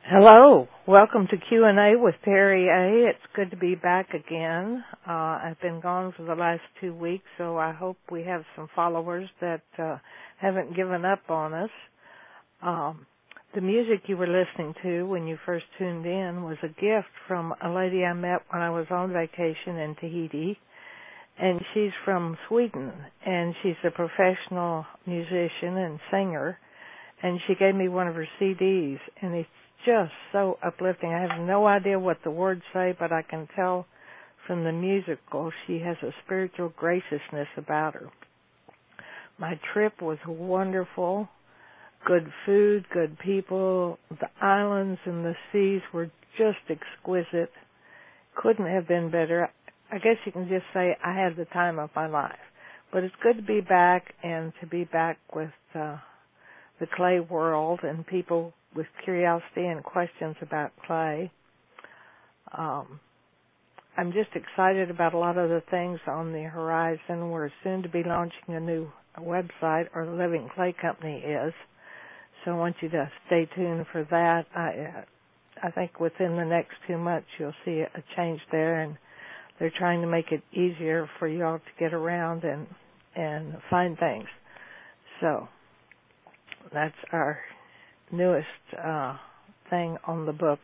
Hello, welcome to Q&A with Perry A. It's good to be back again. I've been gone for the last 2 weeks, so I hope we have some followers that haven't given up on us. The music you were listening to when you first tuned in was a gift from a lady I met when I was on vacation in Tahiti, and she's from Sweden, and she's a professional musician and singer, and she gave me one of her CDs, and it's just so uplifting. I have no idea what the words say, but I can tell from the musical she has a spiritual graciousness about her. My trip was wonderful. Good food, good people. The islands and the seas were just exquisite. Couldn't have been better. I guess you can just say I had the time of my life. But it's good to be back and to be back with the clay world and people with curiosity and questions about clay. I'm just excited about a lot of the things on the horizon. We're soon to be launching a new website, or the Living Clay Company is. So I want you to stay tuned for that. I think within the next 2 months you'll see a change there, and they're trying to make it easier for you all to get around and find things. So that's our newest thing on the books.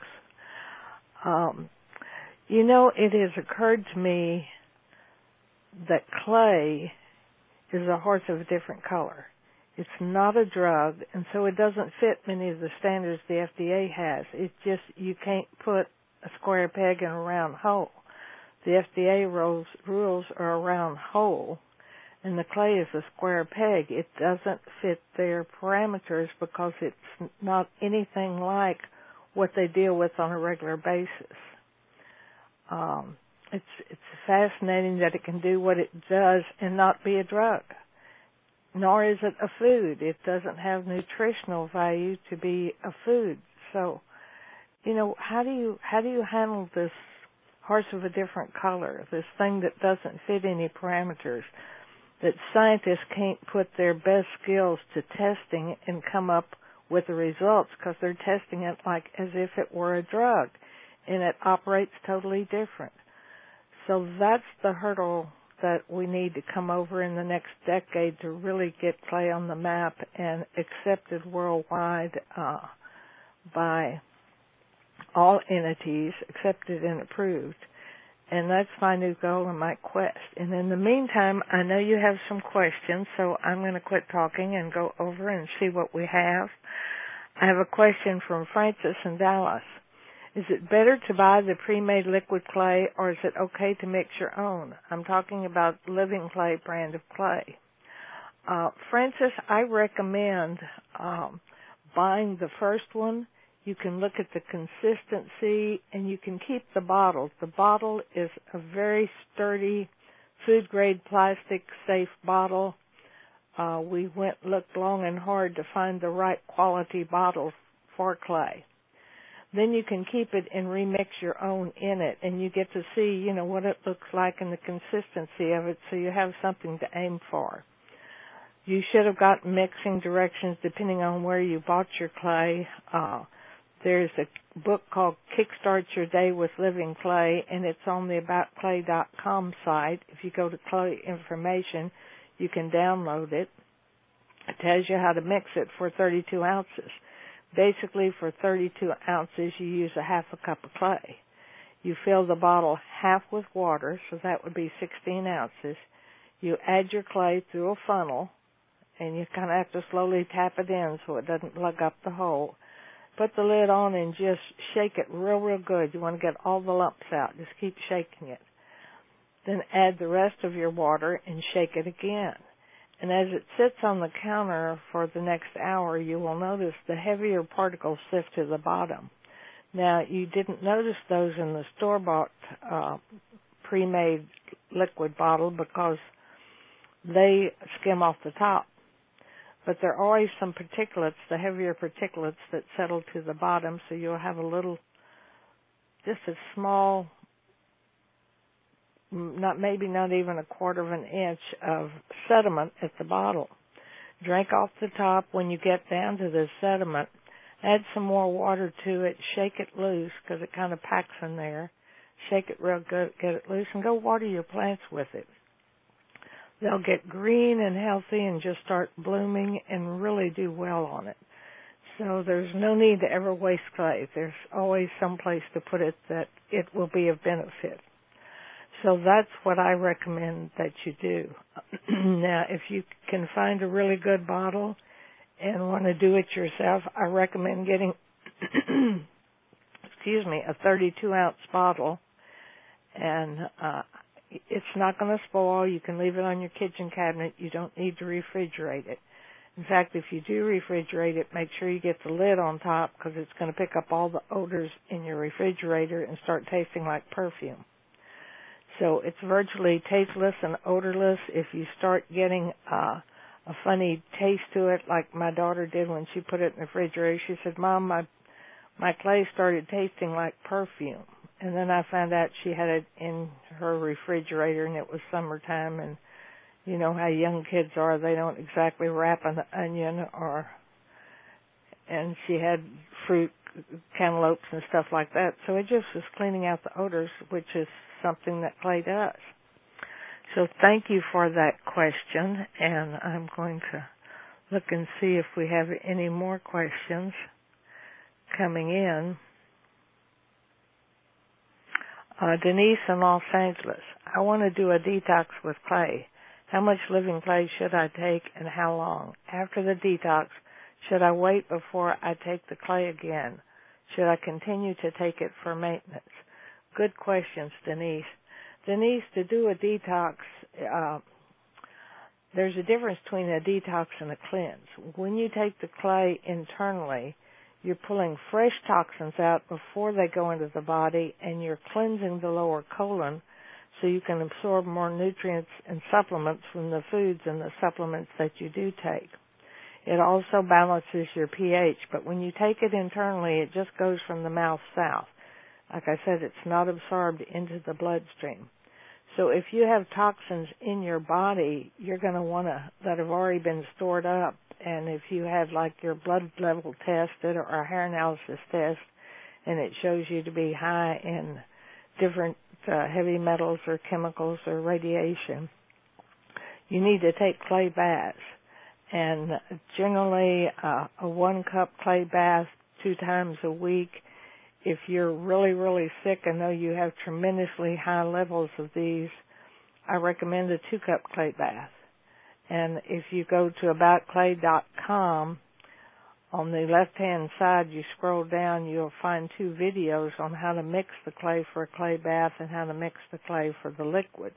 It has occurred to me that clay is a horse of a different color. It's not a drug, and so it doesn't fit many of the standards the FDA has. It's just you can't put a square peg in a round hole. The FDA rules are a round hole, and the clay is a square peg. It doesn't fit their parameters because it's not anything like what they deal with on a regular basis. It's fascinating that it can do what it does and not be a drug. Nor is it a food. It doesn't have nutritional value to be a food. So, how do you handle this horse of a different color, this thing that doesn't fit any parameters, that scientists can't put their best skills to testing and come up with the results because they're testing it like as if it were a drug, and it operates totally different. So that's the hurdle that we need to come over in the next decade to really get clay on the map and accepted worldwide by all entities, accepted and approved. And that's my new goal and my quest. And in the meantime, I know you have some questions, so I'm going to quit talking and go over and see what we have. I have a question from Francis in Dallas. Is it better to buy the pre-made liquid clay, or is it okay to mix your own? I'm talking about Living Clay brand of clay. Francis, I recommend buying the first one. You can look at the consistency, and you can keep the bottle. The bottle is a very sturdy, food-grade plastic, safe bottle. We looked long and hard to find the right quality bottle for clay. Then you can keep it and remix your own in it, and you get to see, what it looks like and the consistency of it, so you have something to aim for. You should have gotten mixing directions depending on where you bought your clay. There's a book called Kickstart Your Day with Living Clay, and it's on the AboutClay.com site. If you go to Clay Information, you can download it. It tells you how to mix it for 32 ounces. Basically, for 32 ounces, you use a half a cup of clay. You fill the bottle half with water, so that would be 16 ounces. You add your clay through a funnel, and you kind of have to slowly tap it in so it doesn't plug up the hole. Put the lid on and just shake it real, real good. You want to get all the lumps out. Just keep shaking it. Then add the rest of your water and shake it again. And as it sits on the counter for the next hour, you will notice the heavier particles sift to the bottom. Now, you didn't notice those in the store-bought pre-made liquid bottle because they skim off the top. But there are always some particulates, the heavier particulates that settle to the bottom, so you'll have just a small, maybe not even a quarter of an inch of sediment at the bottom. Drink off the top when you get down to the sediment. Add some more water to it. Shake it loose because it kind of packs in there. Shake it real good, get it loose, and go water your plants with it. They'll get green and healthy and just start blooming and really do well on it. So there's no need to ever waste clay. There's always some place to put it that it will be of benefit. So that's what I recommend that you do. Now, if you can find a really good bottle and want to do it yourself, I recommend getting, a 32-ounce bottle. And it's not going to spoil. You can leave it on your kitchen cabinet. You don't need to refrigerate it. In fact, if you do refrigerate it, make sure you get the lid on top because it's going to pick up all the odors in your refrigerator and start tasting like perfume. So it's virtually tasteless and odorless. If you start getting a funny taste to it, like my daughter did when she put it in the refrigerator, she said, "Mom, my clay started tasting like perfume." And then I found out she had it in her refrigerator, and it was summertime, and you know how young kids are. They don't exactly wrap an onion and she had fruit, cantaloupes and stuff like that. So it just was cleaning out the odors, which is something that clay does. So thank you for that question, and I'm going to look and see if we have any more questions coming in. Denise in Los Angeles. I want to do a detox with clay. How much living clay should I take and how long? After the detox, should I wait before I take the clay again? Should I continue to take it for maintenance? Good questions, Denise. Denise, to do a detox, there's a difference between a detox and a cleanse. When you take the clay internally, you're pulling fresh toxins out before they go into the body, and you're cleansing the lower colon so you can absorb more nutrients and supplements from the foods and the supplements that you do take. It also balances your pH, but when you take it internally, it just goes from the mouth south. Like I said, it's not absorbed into the bloodstream. So if you have toxins in your body, you're going to want to, that have already been stored up, and if you have like your blood level tested or a hair analysis test, and it shows you to be high in different heavy metals or chemicals or radiation, you need to take clay baths. And generally, a 1 cup clay bath 2 times a week. If you're really, really sick and know you have tremendously high levels of these, I recommend a 2 cup clay bath. And if you go to aboutclay.com, on the left-hand side, you scroll down, you'll find 2 videos on how to mix the clay for a clay bath and how to mix the clay for the liquid.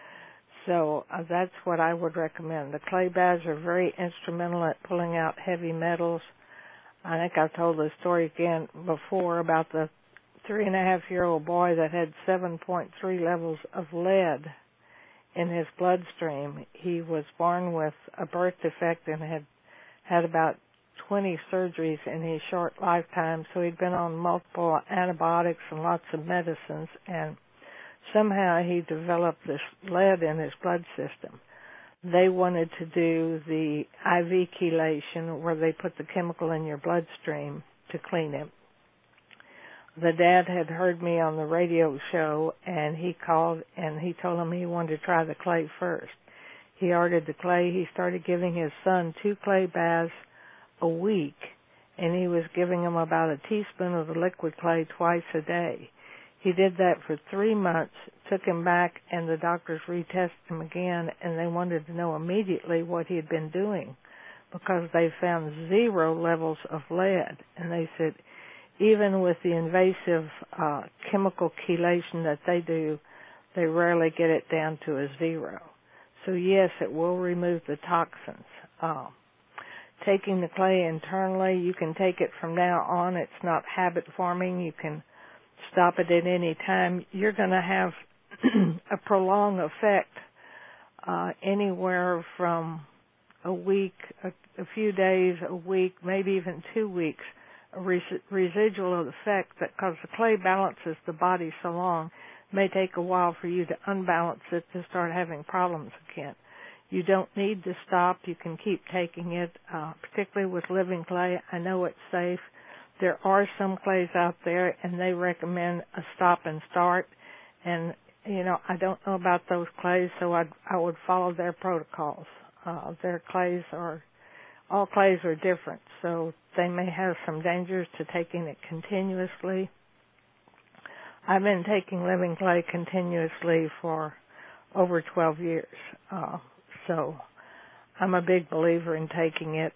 So that's what I would recommend. The clay baths are very instrumental at pulling out heavy metals. I think I've told the story again before about the 3.5-year-old boy that had 7.3 levels of lead in his bloodstream. He was born with a birth defect and had about 20 surgeries in his short lifetime, so he'd been on multiple antibiotics and lots of medicines, and somehow he developed this lead in his blood system. They wanted to do the IV chelation, where they put the chemical in your bloodstream to clean it. The dad had heard me on the radio show, and he called and he told him he wanted to try the clay first. He ordered the clay. He started giving his son 2 clay baths a week, and he was giving him about a teaspoon of the liquid clay twice a day. He did that for 3 months, took him back, and the doctors retested him again, and they wanted to know immediately what he had been doing because they found 0 levels of lead. And they said, even with the invasive chemical chelation that they do, they rarely get it down to a 0. So yes, it will remove the toxins. Taking the clay internally, you can take it from now on. It's not habit forming. You can stop it at any time. You're going to have a prolonged effect anywhere from a week, a few days, a week, maybe even 2 weeks, a residual effect that, because the clay balances the body so long, may take a while for you to unbalance it to start having problems again. You don't need to stop. You can keep taking it, particularly with living clay. I know it's safe. there are some clays out there, and they recommend a stop and start. And I don't know about those clays, so I would follow their protocols. Their clays all clays are different, so they may have some dangers to taking it continuously. I've been taking living clay continuously for over 12 years, so I'm a big believer in taking it.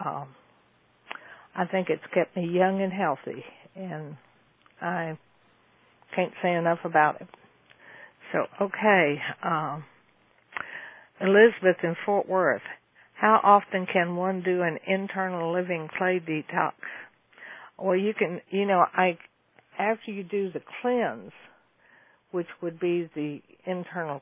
I think it's kept me young and healthy, and I can't say enough about it. So, okay, Elizabeth in Fort Worth. How often can one do an internal living clay detox? Well, you can, after you do the cleanse, which would be the internal,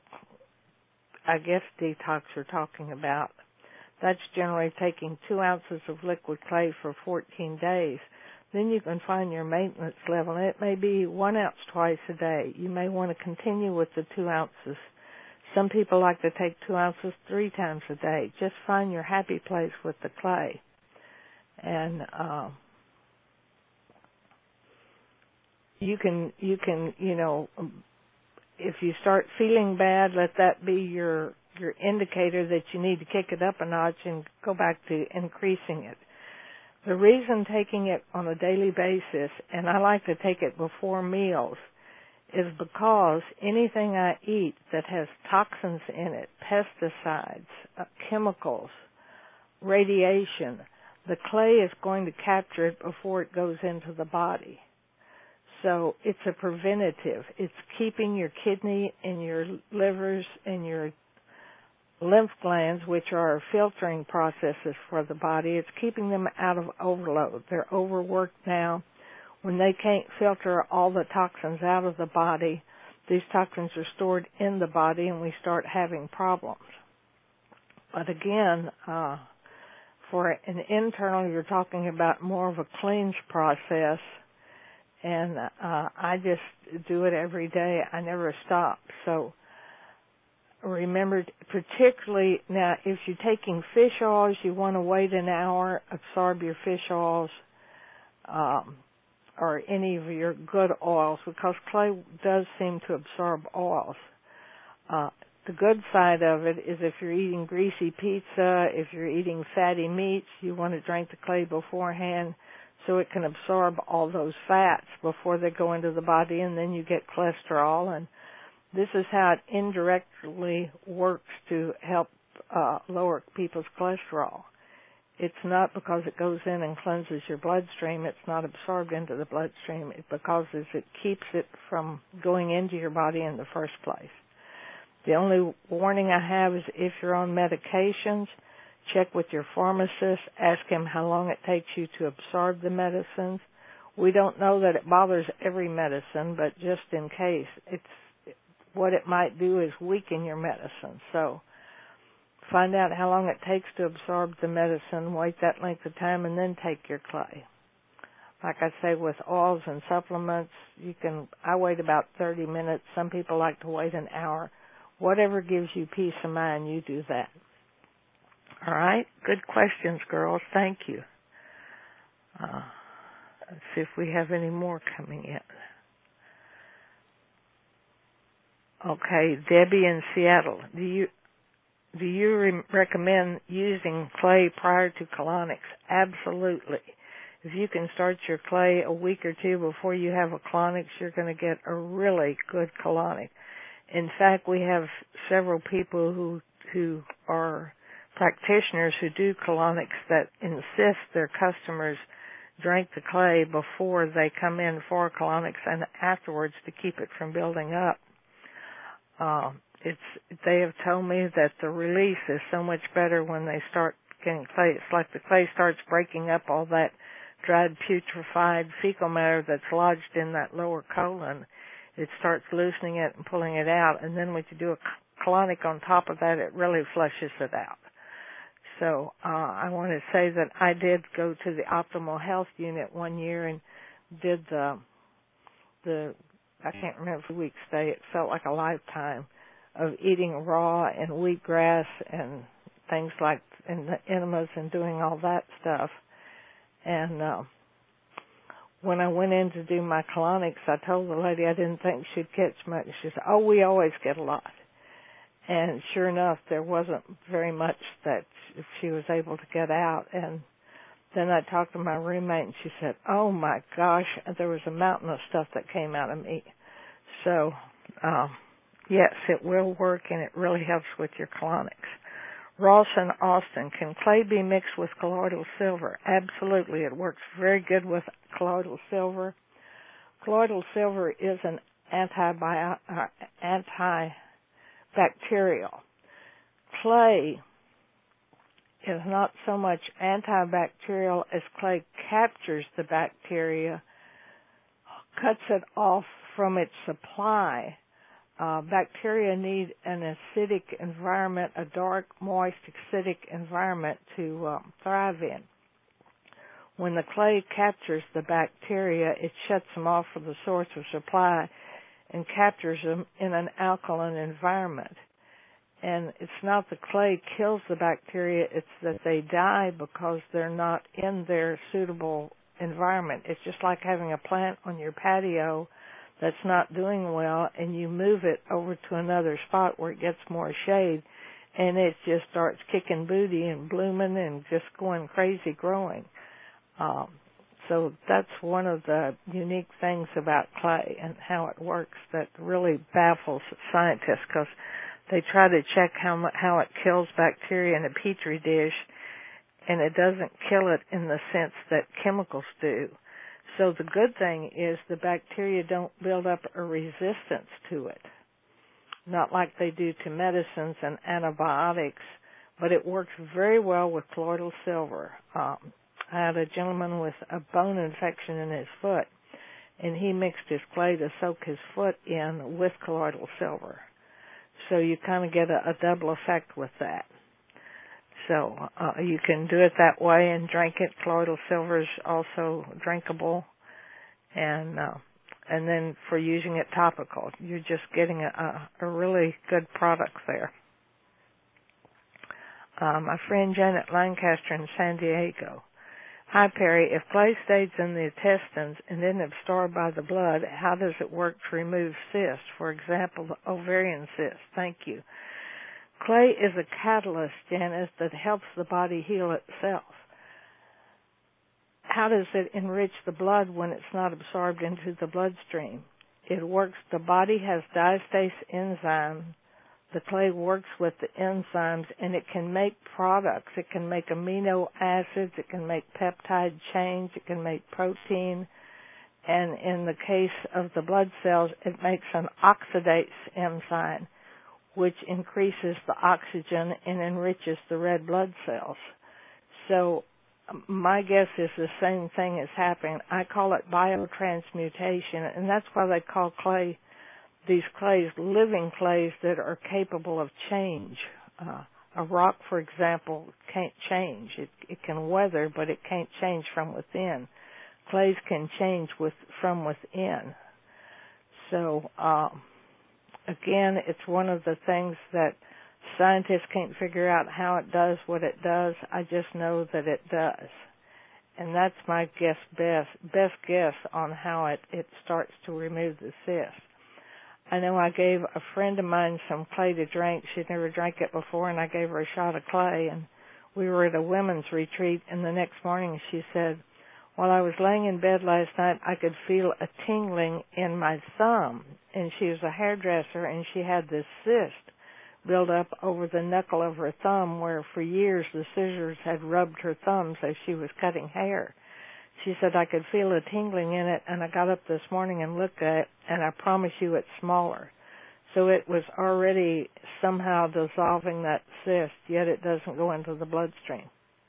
detox you're talking about, that's generally taking 2 ounces of liquid clay for 14 days. Then you can find your maintenance level, and it may be 1 ounce twice a day. You may want to continue with the 2 ounces. Some people like to take 2 ounces 3 times a day. Just find your happy place with the clay. And you can, if you start feeling bad, let that be your indicator that you need to kick it up a notch and go back to increasing it. The reason taking it on a daily basis, and I like to take it before meals, is because anything I eat that has toxins in it, pesticides, chemicals, radiation, the clay is going to capture it before it goes into the body. So it's a preventative. It's keeping your kidney and your livers and your lymph glands, which are filtering processes for the body, it's keeping them out of overload. They're overworked now. When they can't filter all the toxins out of the body, these toxins are stored in the body and we start having problems. But again, for an internal, you're talking about more of a cleanse process, and I just do it every day. I never stop. So remember, particularly now, if you're taking fish oils, you want to wait an hour, absorb your fish oils, or any of your good oils, because clay does seem to absorb oils. The good side of it is if you're eating greasy pizza, if you're eating fatty meats, you want to drink the clay beforehand so it can absorb all those fats before they go into the body, and then you get cholesterol. And this is how it indirectly works to help lower people's cholesterol. It's not because it goes in and cleanses your bloodstream. It's not absorbed into the bloodstream. It's because it keeps it from going into your body in the first place. The only warning I have is if you're on medications, check with your pharmacist. Ask him how long it takes you to absorb the medicines. We don't know that it bothers every medicine, but just in case, what it might do is weaken your medicine. So find out how long it takes to absorb the medicine, wait that length of time, and then take your clay. Like I say, with oils and supplements, I wait about 30 minutes. Some people like to wait an hour. Whatever gives you peace of mind, you do that. All right? Good questions, girls. Thank you. Let's see if we have any more coming in. Okay, Debbie in Seattle. Do you recommend using clay prior to colonics? Absolutely. If you can start your clay a week or two before you have a colonics, you're going to get a really good colonic. In fact, we have several people who are practitioners who do colonics that insist their customers drink the clay before they come in for colonics and afterwards to keep it from building up. They have told me that the release is so much better when they start getting clay. It's like the clay starts breaking up all that dried, putrefied fecal matter that's lodged in that lower colon. It starts loosening it and pulling it out, and then when you do a colonic on top of that, it really flushes it out. So I want to say that I did go to the Optimal Health Unit one year and did the I can't remember the week stay. It felt like a lifetime of eating raw and wheatgrass and things like and the enemas and doing all that stuff. And when I went in to do my colonics, I told the lady I didn't think she'd catch much. She said, "Oh, we always get a lot." And sure enough, there wasn't very much that she was able to get out. And then I talked to my roommate, and she said, "Oh my gosh, there was a mountain of stuff that came out of me." So, yes, it will work, and it really helps with your colonics. Ross and Austin, can clay be mixed with colloidal silver? Absolutely. It works very good with colloidal silver. Colloidal silver is an antibacterial. Clay is not so much antibacterial as clay captures the bacteria, cuts it off from its supply. Bacteria need an acidic environment, a dark, moist, acidic environment to thrive in. When the clay captures the bacteria, it shuts them off from the source of supply and captures them in an alkaline environment. And it's not the clay kills the bacteria, it's that they die because they're not in their suitable environment. It's just like having a plant on your patio that's not doing well, and you move it over to another spot where it gets more shade, and it just starts kicking booty and blooming and just going crazy growing. So that's one of the unique things about clay and how it works that really baffles scientists, because they try to check how it kills bacteria in a petri dish, and it doesn't kill it in the sense that chemicals do. So the good thing is the bacteria don't build up a resistance to it, not like they do to medicines and antibiotics, but it works very well with colloidal silver. I had a gentleman with a bone infection in his foot, and he mixed his clay to soak his foot in with colloidal silver. So you kind of get a double effect with that. So you can do it that way and drink it. Colloidal silver is also drinkable, and then for using it topical, you're just getting a really good product there. My friend Janet Lancaster in San Diego. Hi, Perry. If clay stays in the intestines and then absorbed by the blood, how does it work to remove cysts? For example, the ovarian cyst. Thank you. Clay is a catalyst, Janice, that helps the body heal itself. How does it enrich the blood when it's not absorbed into the bloodstream? It works. The body has diastase enzyme. The clay works with the enzymes, and it can make products. It can make amino acids. It can make peptide chains. It can make protein. And in the case of the blood cells, it makes an oxidase enzyme, which increases the oxygen and enriches the red blood cells. So my guess is the same thing is happening. I call it biotransmutation, and that's why they call these clays living clays that are capable of change. A rock, for example, can't change. It can weather, but it can't change from within. Clays can change from within. So, again, it's one of the things that scientists can't figure out how it does what it does. I just know that it does. And that's my best guess on how it starts to remove the cyst. I know I gave a friend of mine some clay to drink. She'd never drank it before, and I gave her a shot of clay. And we were at a women's retreat, and the next morning she said, while I was laying in bed last night, I could feel a tingling in my thumb. And she was a hairdresser, and she had this cyst build up over the knuckle of her thumb where for years the scissors had rubbed her thumbs as she was cutting hair. She said, I could feel a tingling in it, and I got up this morning and looked at it, and I promise you it's smaller. So it was already somehow dissolving that cyst, yet it doesn't go into the bloodstream.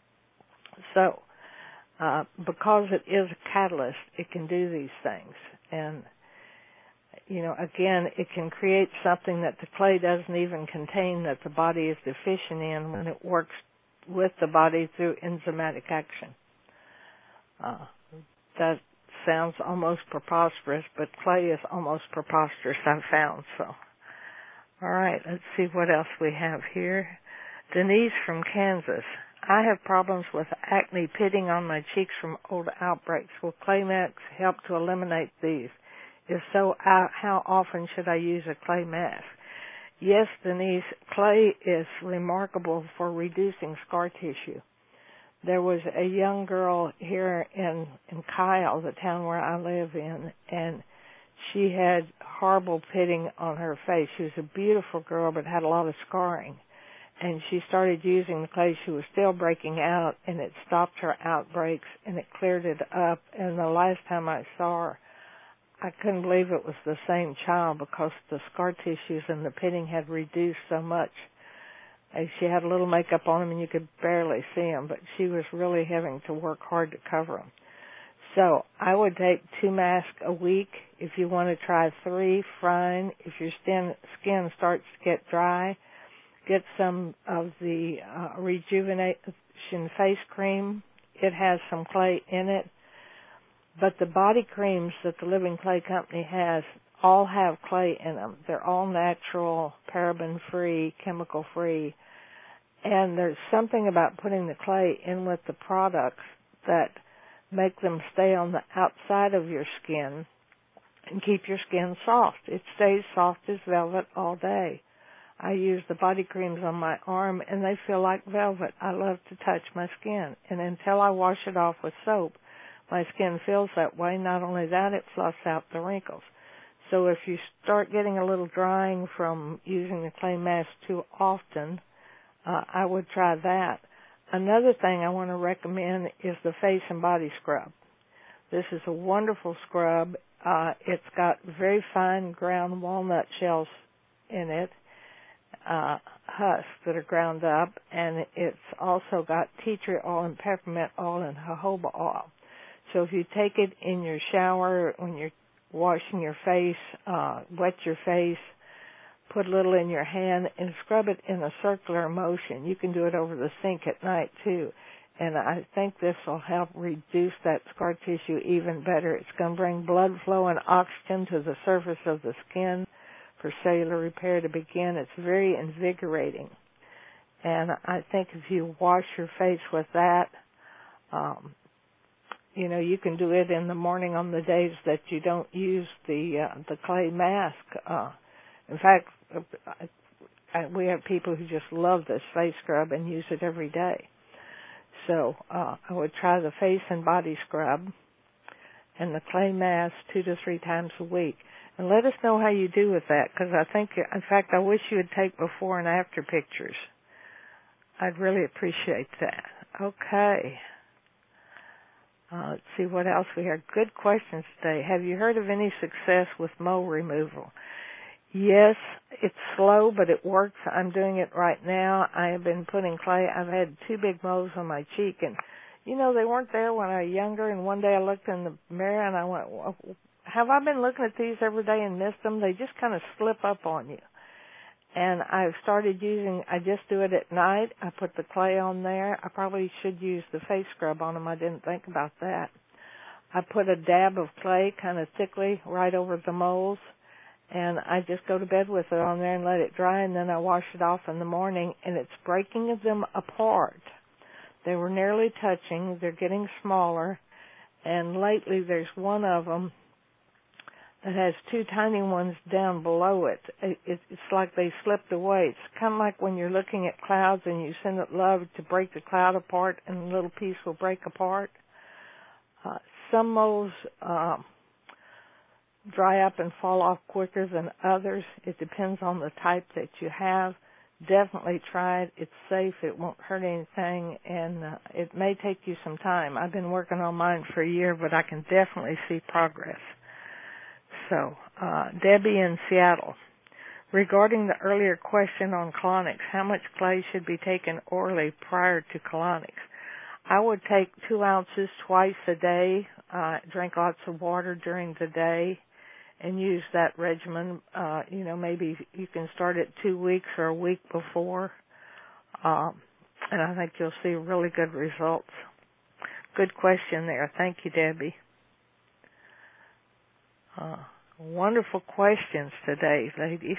So, because it is a catalyst, it can do these things. And, again, it can create something that the clay doesn't even contain that the body is deficient in when it works with the body through enzymatic action. That sounds almost preposterous, but clay is almost preposterous, I've found. So, all right, let's see what else we have here. Denise from Kansas. I have problems with acne pitting on my cheeks from old outbreaks. Will clay mask help to eliminate these? If so, how often should I use a clay mask? Yes, Denise, clay is remarkable for reducing scar tissue. There was a young girl here in Kyle, the town where I live in, and she had horrible pitting on her face. She was a beautiful girl but had a lot of scarring. And she started using the clay. She was still breaking out, and it stopped her outbreaks, and it cleared it up. And the last time I saw her, I couldn't believe it was the same child because the scar tissues and the pitting had reduced so much. And she had a little makeup on them, and you could barely see them, but she was really having to work hard to cover them. So I would take 2 masks a week. If you want to try 3, fine. If your skin starts to get dry, get some of the Rejuvenation face cream. It has some clay in it. But the body creams that the Living Clay Company has all have clay in them. They're all natural, paraben-free, chemical-free. And there's something about putting the clay in with the products that make them stay on the outside of your skin and keep your skin soft. It stays soft as velvet all day. I use the body creams on my arm, and they feel like velvet. I love to touch my skin. And until I wash it off with soap, my skin feels that way. Not only that, it fluffs out the wrinkles. So if you start getting a little drying from using the clay mask too often, I would try that. Another thing I want to recommend is the face and body scrub. This is a wonderful scrub. It's got very fine ground walnut shells in it, husks that are ground up, and it's also got tea tree oil and peppermint oil and jojoba oil. So if you take it in your shower when you're washing your face, wet your face, put a little in your hand and scrub it in a circular motion. You can do it over the sink at night too. And I think this will help reduce that scar tissue even better. It's going to bring blood flow and oxygen to the surface of the skin for cellular repair to begin. It's very invigorating. And I think if you wash your face with that, you can do it in the morning on the days that you don't use the clay mask. In fact, we have people who just love this face scrub and use it every day. So I would try the face and body scrub and the clay mask 2 to 3 times a week. And let us know how you do with that, because I think, in fact, I wish you would take before and after pictures. I'd really appreciate that. Okay. Let's see what else we have. Good questions today. Have you heard of any success with mole removal? Yes, it's slow, but it works. I'm doing it right now. I have been putting clay. I've had 2 big moles on my cheek, and, they weren't there when I was younger, and one day I looked in the mirror, and I went, well, have I been looking at these every day and missed them? They just kind of slip up on you. And I've started I just do it at night. I put the clay on there. I probably should use the face scrub on them. I didn't think about that. I put a dab of clay, kind of thickly, right over the moles, and I just go to bed with it on there and let it dry, and then I wash it off in the morning, and it's breaking them apart. They were nearly touching. They're getting smaller, and lately there's one of them that has 2 tiny ones down below it. It's like they slipped away. It's kind of like when you're looking at clouds and you send it love to break the cloud apart and a little piece will break apart. Some moles dry up and fall off quicker than others. It depends on the type that you have. Definitely try it. It's safe. It won't hurt anything, and it may take you some time. I've been working on mine for a year, but I can definitely see progress. So, Debbie in Seattle. Regarding the earlier question on colonics, how much clay should be taken orally prior to colonics? I would take 2 ounces twice a day, drink lots of water during the day, and use that regimen. Maybe you can start at 2 weeks or a week before, and I think you'll see really good results. Good question there. Thank you, Debbie. Wonderful questions today, ladies.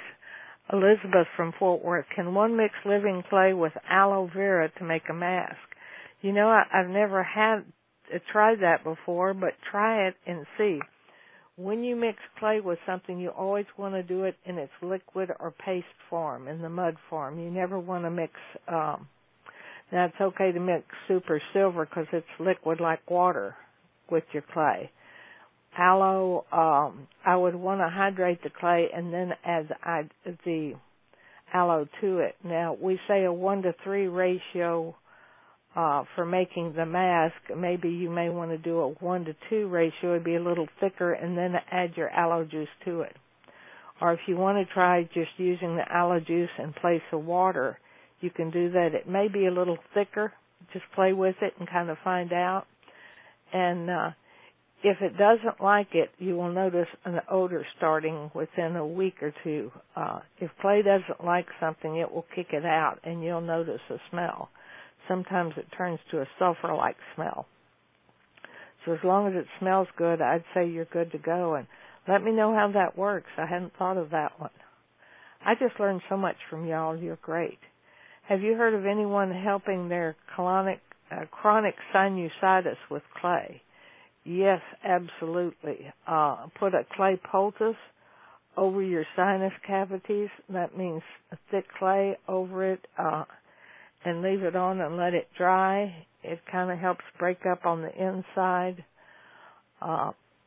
Elizabeth from Fort Worth. Can one mix living clay with aloe vera to make a mask? I've never tried that before, but try it and see. When you mix clay with something, you always want to do it in its liquid or paste form, in the mud form. You never want to mix, now it's okay to mix super silver because it's liquid like water with your clay. Aloe, I would want to hydrate the clay and then add the aloe to it. Now, we say a 1-to-3 ratio for making the mask. Maybe you may want to do a 1-to-2 ratio. It'd be a little thicker, and then add your aloe juice to it. Or if you want to try just using the aloe juice in place of water, you can do that. It may be a little thicker. Just play with it and kind of find out. And if it doesn't like it, you will notice an odor starting within a week or two. If clay doesn't like something, it will kick it out, and you'll notice a smell. Sometimes it turns to a sulfur-like smell. So as long as it smells good, I'd say you're good to go. And let me know how that works. I hadn't thought of that one. I just learned so much from y'all. You're great. Have you heard of anyone helping their chronic sinusitis with clay? Yes, absolutely. Put a clay poultice over your sinus cavities. That means a thick clay over it, and leave it on and let it dry. It kind of helps break up on the inside. I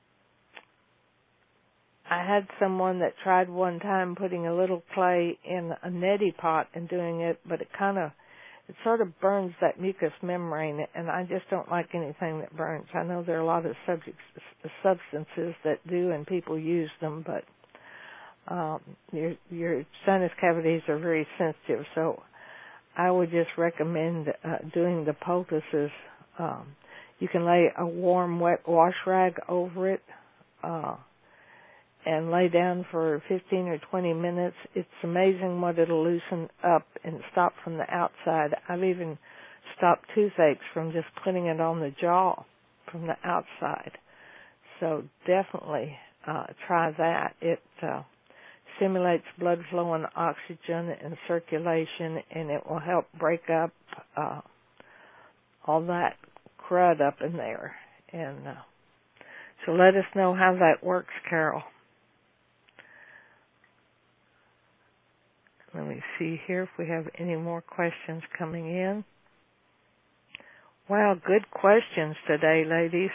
had someone that tried one time putting a little clay in a neti pot and doing it, but it sort of burns that mucous membrane, and I just don't like anything that burns. I know there are a lot of substances that do, and people use them, but your sinus cavities are very sensitive, so I would just recommend doing the poultices. You can lay a warm, wet wash rag over it and lay down for 15 or 20 minutes. It's amazing what it'll loosen up and stop from the outside. I've even stopped toothaches from just putting it on the jaw from the outside. So definitely try that. It stimulates blood flow and oxygen and circulation, and it will help break up all that crud up in there. And so let us know how that works, Carol. Let me see here if we have any more questions coming in. Wow, good questions today, ladies.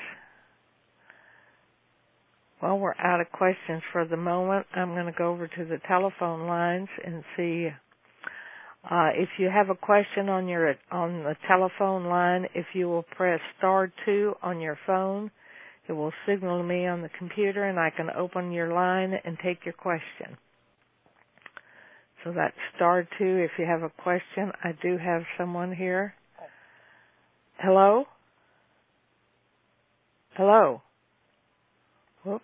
Well, we're out of questions for the moment. I'm going to go over to the telephone lines and see if you have a question on the telephone line. If you will press *2 on your phone, it will signal me on the computer, and I can open your line and take your question. So that's *2 if you have a question. I do have someone here. Hello? Hello? Whoops.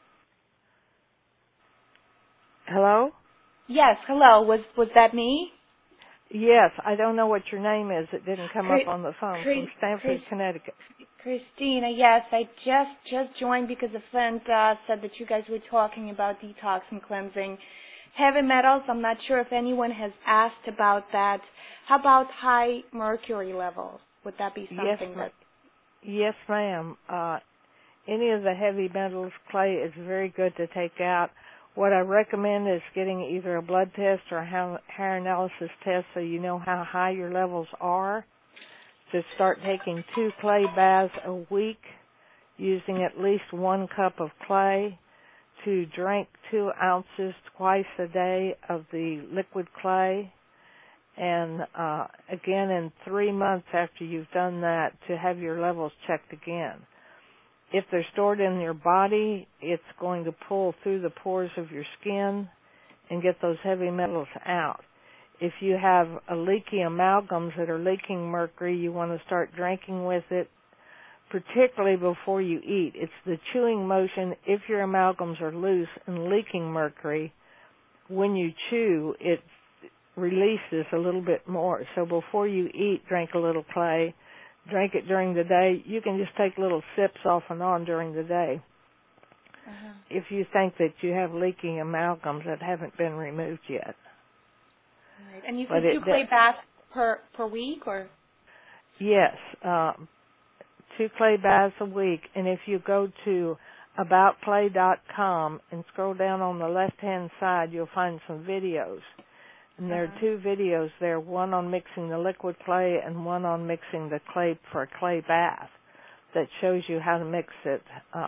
Hello? Yes, hello. Was that me? Yes, I don't know what your name is. It didn't come up on the phone. From Stamford, Connecticut. Christina, yes. I just joined because a friend said that you guys were talking about detox and cleansing heavy metals. I'm not sure if anyone has asked about that. How about high mercury levels? Would that be something Yes, ma'am. Any of the heavy metals, clay is very good to take out. What I recommend is getting either a blood test or a hair analysis test so you know how high your levels are. To start taking 2 clay baths a week, using at least 1 cup of clay. To drink 2 ounces twice a day of the liquid clay. And again, in 3 months after you've done that, to have your levels checked again. If they're stored in your body, it's going to pull through the pores of your skin and get those heavy metals out. If you have a leaky amalgams that are leaking mercury, you want to start drinking with it, particularly before you eat. It's the chewing motion. If your amalgams are loose and leaking mercury, when you chew, it releases a little bit more. So before you eat, drink a little clay. Drink it during the day. You can just take little sips off and on during the day. Uh-huh. If you think that you have leaking amalgams that haven't been removed yet. Right. And you can do clay baths per week, or? Yes, 2 clay baths a week. And if you go to aboutclay.com and scroll down on the left-hand side, you'll find some videos. And there are 2 videos there, one on mixing the liquid clay and one on mixing the clay for a clay bath that shows you how to mix it.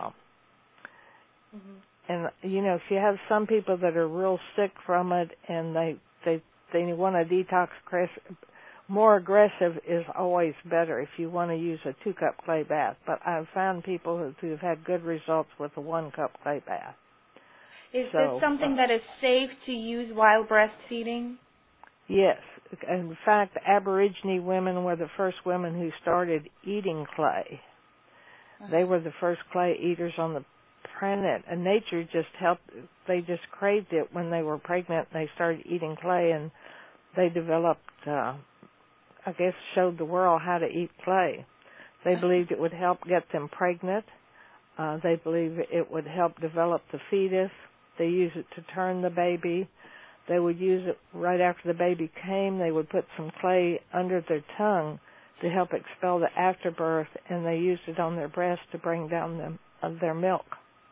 And, if you have some people that are real sick from it and they want a detox, more aggressive is always better if you want to use a 2-cup clay bath. But I've found people who've had good results with a 1-cup clay bath. Is this something that is safe to use while breastfeeding? Yes. In fact, Aborigine women were the first women who started eating clay. They were the first clay eaters on the planet, and nature just helped. They just craved it when they were pregnant. They started eating clay, and they developed, showed the world how to eat clay. They believed it would help get them pregnant. They believed it would help develop the fetus. They used it to turn the baby. They would use it right after the baby came. They would put some clay under their tongue to help expel the afterbirth, and they used it on their breast to bring down their milk.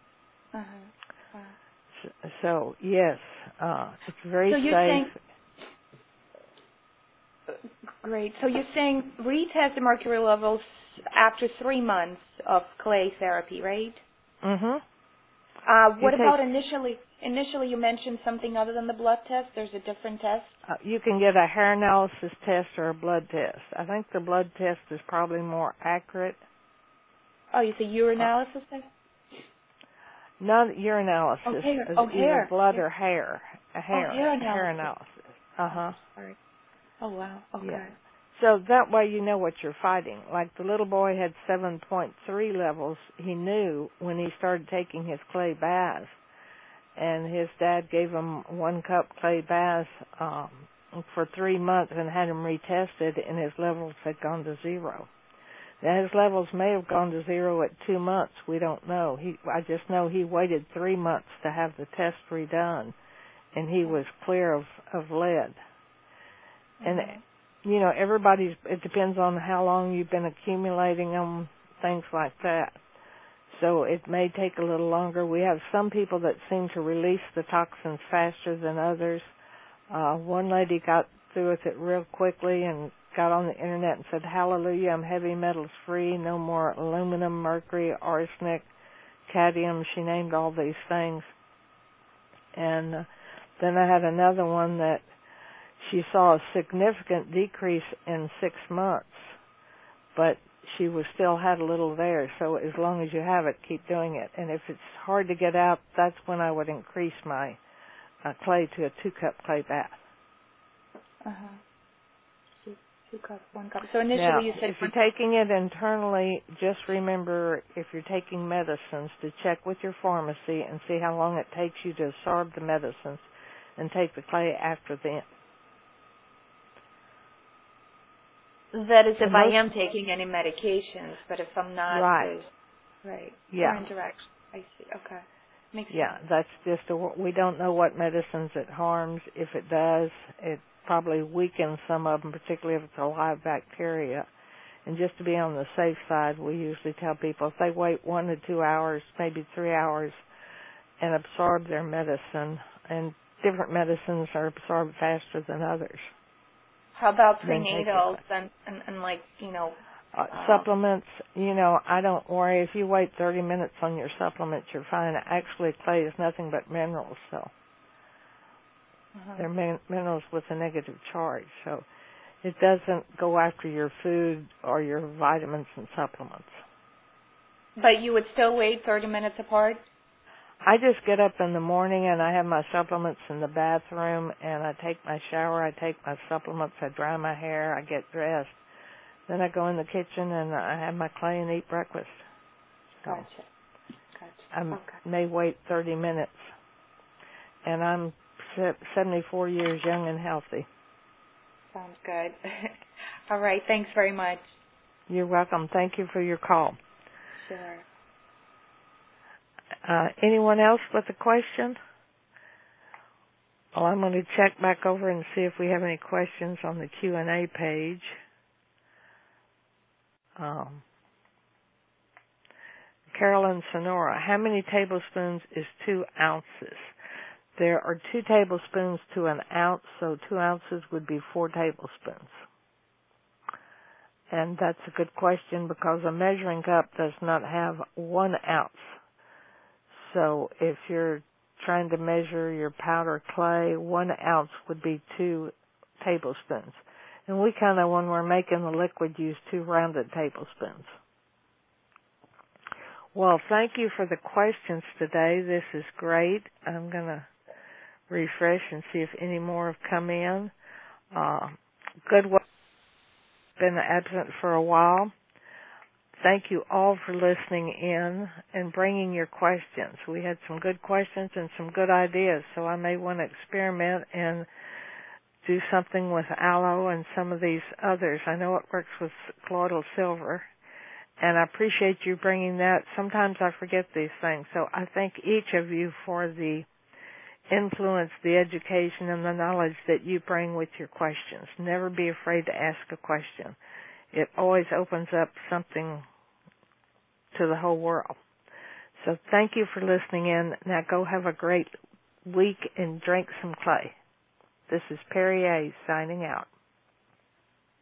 So yes, it's very safe. Great. So you're saying retest the mercury levels after 3 months of clay therapy, right? What about initially? Initially, you mentioned something other than the blood test. There's a different test. You can get a hair analysis test or a blood test. I think the blood test is probably more accurate. Oh, you say urinalysis test? Not urinalysis. Oh, hair. Either blood or hair. Hair analysis. Sorry. Oh, wow. Okay. Yeah. So that way you know what you're fighting. Like the little boy had 7.3 levels. He knew when he started taking his clay baths. And his dad gave him 1-cup clay bath for 3 months and had him retested, and his levels had gone to 0. Now, his levels may have gone to 0 at 2 months. We don't know. I just know he waited 3 months to have the test redone, and he was clear of lead. And, it depends on how long you've been accumulating them, things like that. So it may take a little longer. We have some people that seem to release the toxins faster than others. One lady got through with it real quickly and got on the internet and said, "Hallelujah, I'm heavy metals free, no more aluminum, mercury, arsenic, cadmium." She named all these things. And then I had another one that she saw a significant decrease in 6 months, but she still had a little there. So as long as you have it, keep doing it. And if it's hard to get out, that's when I would increase my clay to a 2-cup clay bath. 2 cups, 1 cup. So initially now, you said... if you're taking it internally, just remember, if you're taking medicines, to check with your pharmacy and see how long it takes you to absorb the medicines and take the clay after then. That is if I am taking any medications, but if I'm not... Right. Right. Yeah. Or interaction. I see. Okay. Makes yeah, sense. that's just we don't know what medicines it harms. If it does, it probably weakens some of them, particularly if it's a live bacteria. And just to be on the safe side, we usually tell people if they wait 1 to 2 hours, maybe 3 hours, and absorb their medicine, and different medicines are absorbed faster than others. How about prenatals and supplements, I don't worry. If you wait 30 minutes on your supplements, you're fine. Actually, clay is nothing but minerals, so they're minerals with a negative charge. So it doesn't go after your food or your vitamins and supplements. But you would still wait 30 minutes apart? I just get up in the morning and I have my supplements in the bathroom, and I take my shower, I take my supplements, I dry my hair, I get dressed. Then I go in the kitchen and I have my clay and eat breakfast. So Gotcha. I may wait 30 minutes. And I'm 74 years young and healthy. Sounds good. All right. Thanks very much. You're welcome. Thank you for your call. Sure. Anyone else with a question? Well, I'm going to check back over and see if we have any questions on the Q&A page. Carolyn Sonora, how many tablespoons is 2 ounces? There are 2 tablespoons to an ounce, so 2 ounces would be 4 tablespoons. And that's a good question because a measuring cup does not have 1 ounce. So if you're trying to measure your powder clay, 1 ounce would be 2 tablespoons. And we kind of, when we're making the liquid, use 2 rounded tablespoons. Well, thank you for the questions today. This is great. I'm going to refresh and see if any more have come in. Good work. Been absent for a while. Thank you all for listening in and bringing your questions. We had some good questions and some good ideas, so I may want to experiment and do something with aloe and some of these others. I know it works with colloidal silver, and I appreciate you bringing that. Sometimes I forget these things, so I thank each of you for the influence, the education, and the knowledge that you bring with your questions. Never be afraid to ask a question. It always opens up something to the whole world. So thank you for listening in. Now go have a great week and drink some clay. This is Perry A. signing out.